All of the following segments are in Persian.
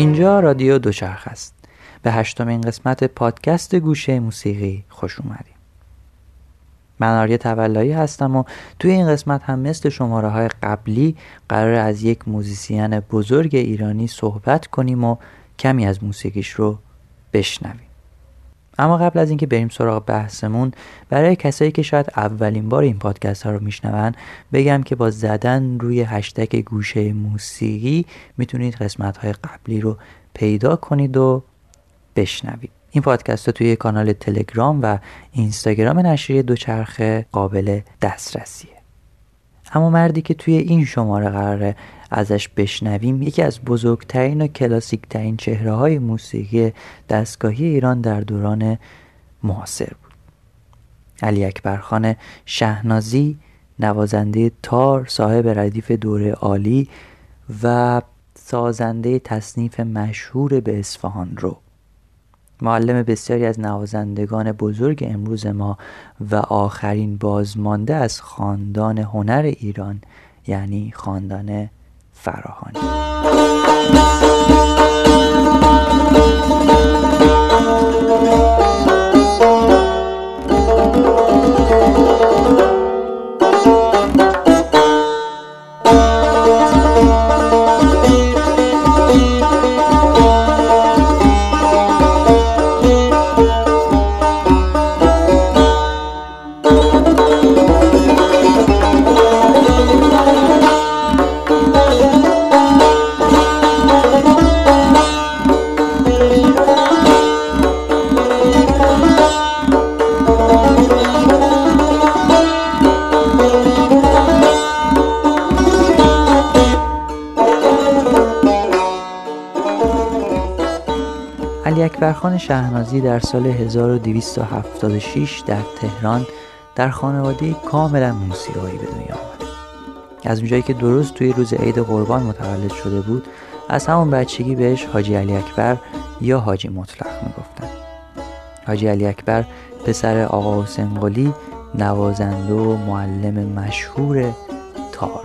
اینجا رادیو دوچرخه است. به 8مین قسمت پادکست گوشه موسیقی خوش اومدید. من آریا تولایی هستم و توی این قسمت هم مثل شماره‌های قبلی قراره از یک موزیسین بزرگ ایرانی صحبت کنیم و کمی از موسیقیش رو بشنویم. اما قبل از اینکه بریم سراغ بحثمون، برای کسایی که شاید اولین بار این پادکست ها رو میشنون بگم که با زدن روی هشتگ گوشه موسیقی میتونید قسمت های قبلی رو پیدا کنید و بشنوید. این پادکست ها توی کانال تلگرام و اینستاگرام نشریه دوچرخه قابل دسترسیه. اما مردی که توی این شماره قراره ازش بشنویم یکی از بزرگترین و کلاسیک ترین چهره های موسیقی دستگاهی ایران در دوران معاصر بود. علی اکبرخان شهنازی، نوازنده تار، صاحب ردیف دوره عالی و سازنده تصنیف مشهور به اصفهان رو، معلم بسیاری از نوازندگان بزرگ امروز ما و آخرین بازمانده از خاندان هنر ایران، یعنی خاندان فراهانی. علی اکبرخان شهنازی در سال 1276 در تهران در خانواده کاملا موسیقایی به دنیا آمد. از اونجایی که درست توی روز عید قربان متولد شده بود، از همون بچگی بهش حاجی علی اکبر یا حاجی مطلق میگفتن. حاجی علی اکبر پسر آقا حسین قلی، نوازنده و معلم مشهور تار.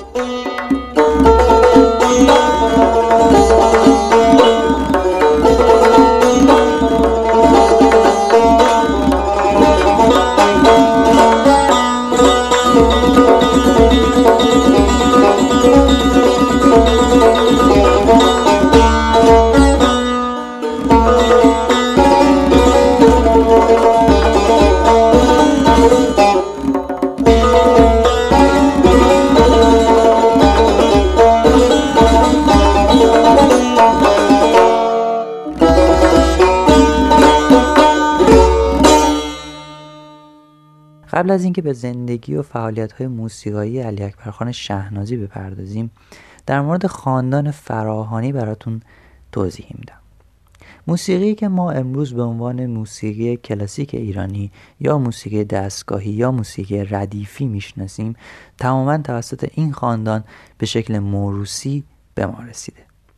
قبل از اینکه به زندگی و فعالیت‌های موسیقایی علی اکبرخان شهنازی بپردازیم، در مورد خاندان فراهانی براتون توضیح میدم. موسیقی که ما امروز به عنوان موسیقی کلاسیک ایرانی یا موسیقی دستگاهی یا موسیقی ردیفی میشناسیم، تماماً توسط این خاندان به شکل موروثی به ما رسیده.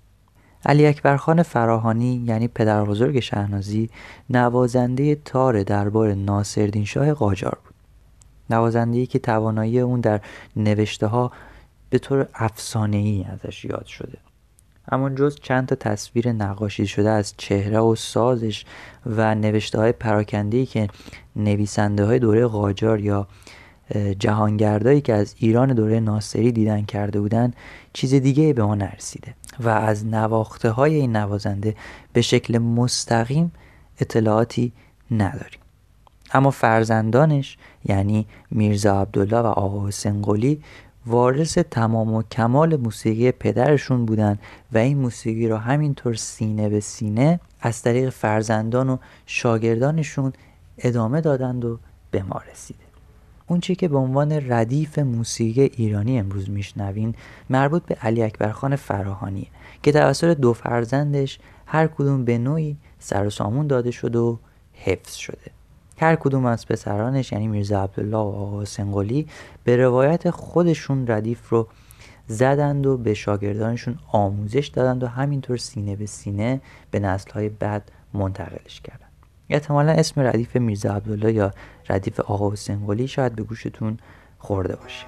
علی اکبرخان فراهانی یعنی پدر بزرگ شهنازی، نوازنده تار دربار ناصرالدین شاه قاجار بود. نوازنده‌ای که توانایی اون در نوشته ها به طور افسانه‌ای ازش یاد شده. اما جز چند تا تصویر نقاشی شده از چهره و سازش و نوشته های پراکنده‌ای که نویسنده های دوره قاجار یا جهانگردایی که از ایران دوره ناصری دیدن کرده بودن، چیز دیگه به ما نرسیده و از نواخته های این نوازنده به شکل مستقیم اطلاعاتی نداریم. اما فرزندانش یعنی میرزا عبدالله و آقا حسین قلی وارث تمام و کمال موسیقی پدرشون بودن و این موسیقی رو همینطور سینه به سینه از طریق فرزندان و شاگردانشون ادامه دادند و به ما رسیده. اون چی که به عنوان ردیف موسیقی ایرانی امروز میشنوین مربوط به علی اکبرخان فراهانیه که توسط دو فرزندش هر کدوم به نوعی سر و سامون داده شده و حفظ شده. هر کدوم از پسرانش یعنی میرزا عبدالله و آقا حسین قلی به روایت خودشون ردیف رو زدند و به شاگردانشون آموزش دادند و همینطور سینه به سینه به نسل‌های بعد منتقلش کردند. احتمالاً اسم ردیف میرزا عبدالله یا ردیف آقا حسین قلی شاید به گوشتون خورده باشه.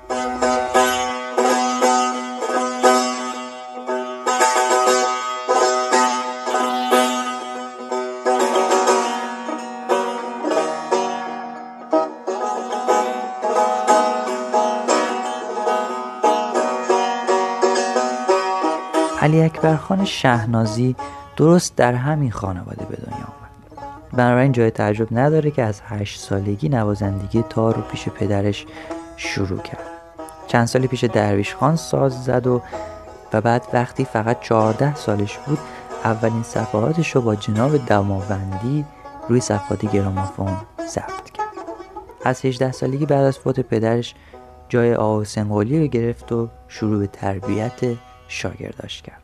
علی اکبرخان شهنازی درست در همین خانواده به دنیا آمد. بنابراین جای تعجب نداره که از 8 سالگی نوازندگی تار رو پیش پدرش شروع کرد. چند سالی پیش درویش خان ساز زد و بعد وقتی فقط 14 سالش بود اولین صفحاتش رو با جناب دماوندی روی صفحات گرامافون ضبط کرد. از 18 سالگی بعد از فوت پدرش جای آقا حسین قلی رو گرفت و شروع به تربیت شاگرداش کرد.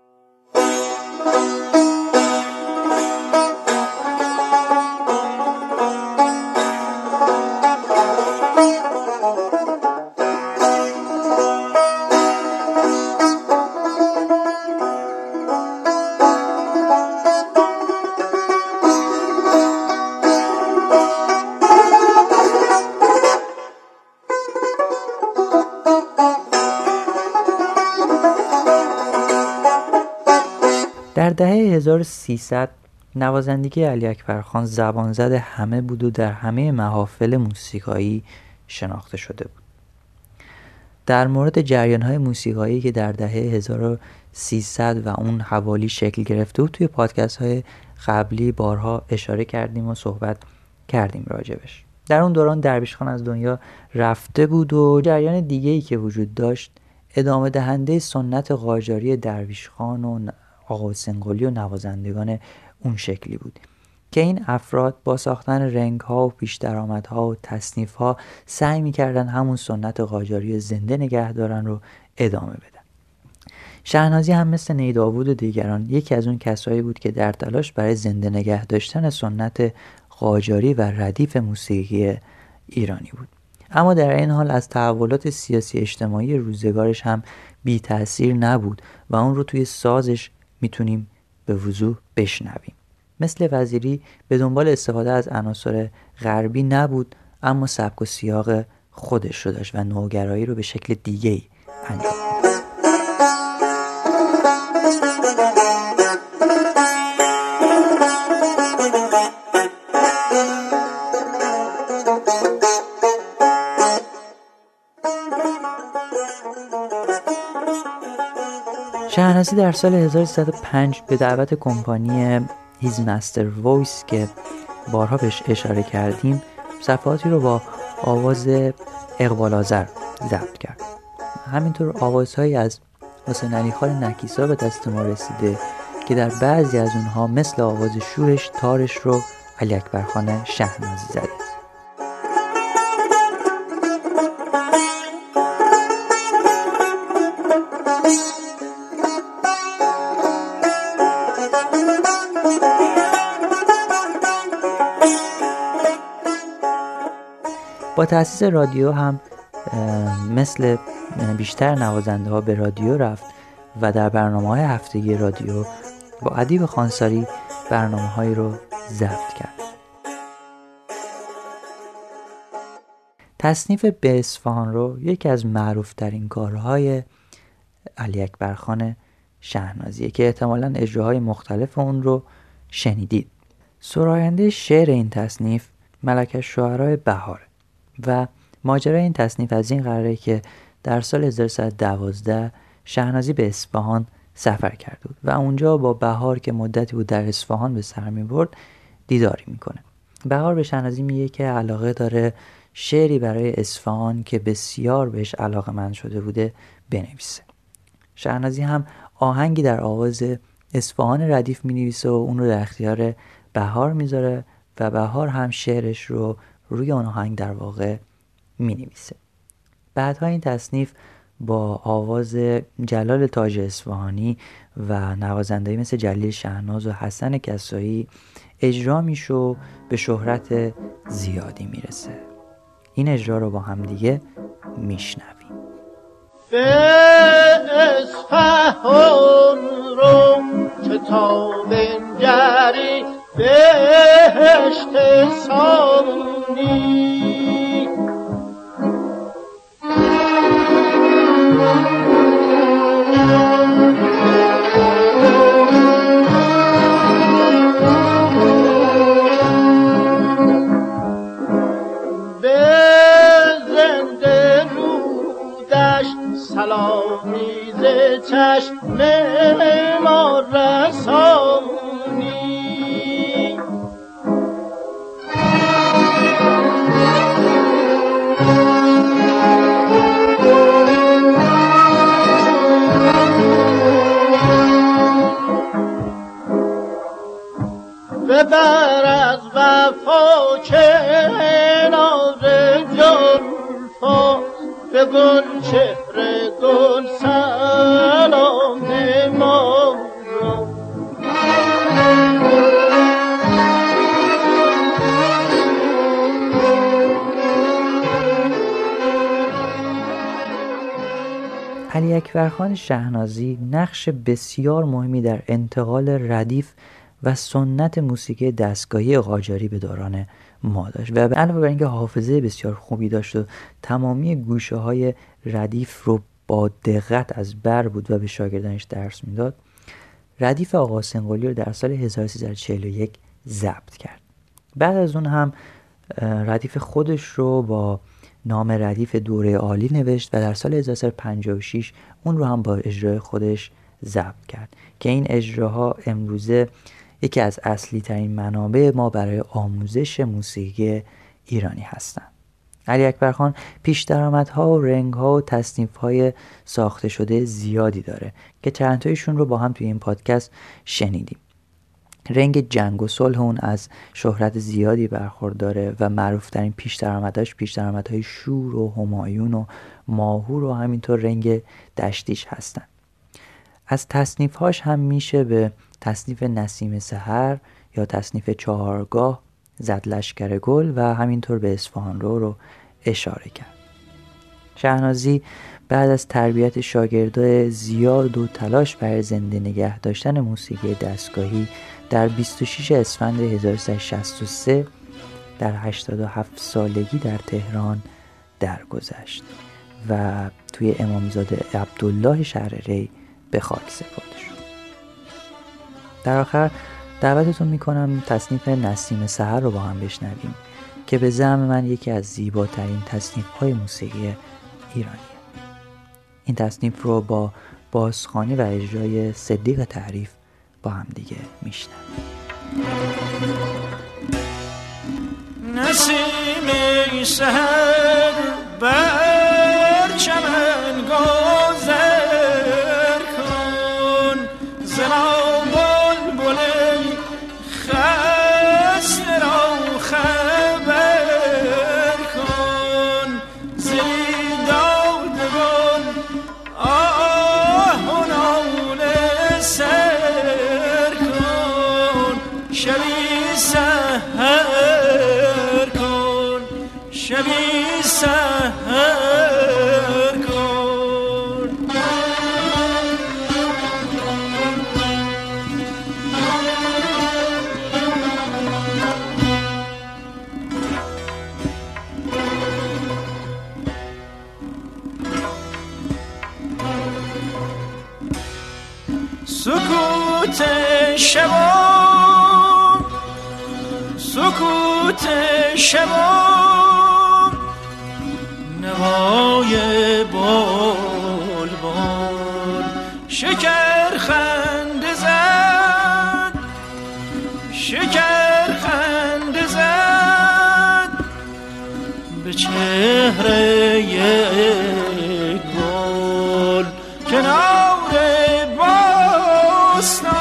در دهه 1300 نوازندگی علی اکبرخان زبان زد همه بود و در همه محافل موسیقایی شناخته شده بود. در مورد جریان‌های موسیقایی که در دهه 1300 و اون حوالی شکل گرفته بود توی پادکست‌های قبلی بارها اشاره کردیم و صحبت کردیم راجبش. در اون دوران درویش خان از دنیا رفته بود و جریان دیگه‌ای که وجود داشت ادامه دهنده سنت قاجاری درویش خان و آقا حسین قلی و نوازندگان اون شکلی بود که این افراد با ساختن رنگ‌ها و پیش درآمدها و تصنیف‌ها سعی می‌کردن همون سنت قاجاری زنده نگه دارن رو ادامه بدن. شهنازی هم مثل نیداوود و دیگران یکی از اون کسایی بود که در تلاش برای زنده نگه داشتن سنت قاجاری و ردیف موسیقی ایرانی بود. اما در این حال از تحولات سیاسی اجتماعی روزگارش هم بی تأثیر نبود و اون رو توی سازش میتونیم به وضوح بشنویم. مثل وزیری به دنبال استفاده از عناصر غربی نبود، اما سبک و سیاق خودش رو داشت و نوگرایی رو به شکل دیگه‌ای انجام داد. شهنازی در سال 1305 به دعوت کمپانی هیز مستر وایس که بارها بهش اشاره کردیم صفحاتی رو با آواز اقبال آذر ضبط کرد. همینطور آوازهایی از حسین علی خان نکیسا به دست ما رسیده که در بعضی از اونها مثل آواز شورش تارش رو علی اکبرخان شهنازی زده. با تأسیس رادیو هم مثل بیشتر نوازنده ها به رادیو رفت و در برنامه‌های هفتگی رادیو با ادیب خانساری برنامه‌هایی رو ضبط کرد. تصنیف به اصفهان رو یکی از معروف‌ترین کارهای علی اکبرخان شهنازیه که احتمالاً اجراهای مختلف اون رو شنیدید. سراینده شعر این تصنیف ملک الشعراء بهار و ماجرای این تصنیف از این قراره که در سال 1312 شهنازی به اصفهان سفر کرده بود و اونجا با بهار که مدتی بود در اصفهان به سر می‌برد دیداری میکنه. بهار به شهنازی میگه که علاقه داره شعری برای اصفهان که بسیار بهش علاقه‌مند شده بوده بنویسه. شهنازی هم آهنگی در آواز اصفهان ردیف مینویسه و اون رو در اختیار بهار میذاره و بهار هم شعرش رو روی اون آهنگ در واقع مینویسه. بعدها این تصنیف با آواز جلال تاج اصفهانی و نوازنده‌ای مثل جلیل شهناز و حسن کسایی اجرا میشه و به شهرت زیادی میرسه. این اجرا رو با هم دیگه میشنویم. به اصفهان رو که تا بنگری بهشت سامونی سلامی ز چشم ما رسانی. ببر از وفا کنار زلفا، به گل چهره گل سلام ما را. علی اکبرخان شهنازی نقش بسیار مهمی در انتقال ردیف و سنت موسیقی دستگاهی قاجاری به دوران ما داشت و علاوه بر اینکه حافظه بسیار خوبی داشت و تمامی گوشه های ردیف رو با دقت از بر بود و به شاگردانش درس میداد، ردیف آقا حسین قلی رو در سال 1341 ضبط کرد. بعد از اون هم ردیف خودش رو با نام ردیف دوره عالی نوشت و در سال 1356 اون رو هم با اجرای خودش ضبط کرد که این اجراها امروزه یکی از اصلی ترین منابع ما برای آموزش موسیقی ایرانی هستند. علی اکبرخان پیش درآمدها و رنگ‌ها و تصنیف‌های ساخته شده زیادی داره که چند تایشون رو با هم توی این پادکست شنیدیم. رنگ جنگ و صلح اون از شهرت زیادی برخورداره و معروف‌ترین پیش درآمدهای شور و همایون و ماهور و همینطور رنگ دشتیش هستن. از تصنیف‌هاش هم میشه به تصنیف نسیم سحر یا تصنیف چهارگاه، زد لشکر گل و همینطور به اصفهان رو اشاره کرد. شهنازی بعد از تربیت شاگردای زیاد و تلاش برای زنده نگه داشتن موسیقی دستگاهی در 26 اسفند 1363 در 87 سالگی در تهران درگذشت و توی امامزاده عبدالله شهر ری به خاک سپرده شد. در آخر دعوتتون میکنم تصنیف نسیم سحر رو با هم بشنویم که به زعم من یکی از زیباترین تصنیف‌های موسیقی ایرانیه. این تصنیف رو با بازخوانی و اجرای صدیق تعریف با هم دیگه میشنویم. نسیم سحر بر چمن گذر کن، زنا بلبل خسته را خبر کن، زی دادگان آه و ناله سر کن، شبی سحر کن، شبی سحر کن. سکوت شبا، سکوت شبا، نوای بلبل شکر خنده زد، شکر خنده زد به چهره گل کنار باستان.